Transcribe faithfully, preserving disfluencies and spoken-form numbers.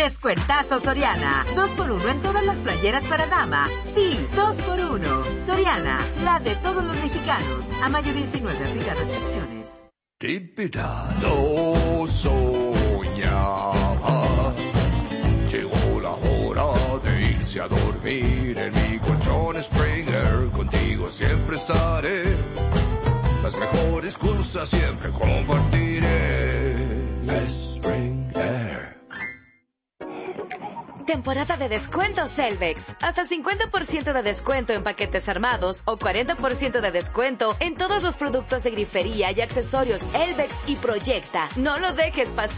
Descuentazo Soriana. Dos por uno en todas las playeras para dama. Sí, dos por uno. Soriana, la de todos los mexicanos. A mayo diecinueve, aplica restricciones. Típida, lo soñaba. Llegó la hora de irse a dormir en mi colchón Springer. Contigo siempre estaré. Las mejores cosas siempre compartiré. Springer. Temporada de descuentos Elvex. Hasta cincuenta por ciento de descuento en paquetes armados o cuarenta por ciento de descuento en todos los productos de grifería y accesorios Elvex y Proyecta. No lo dejes pasar.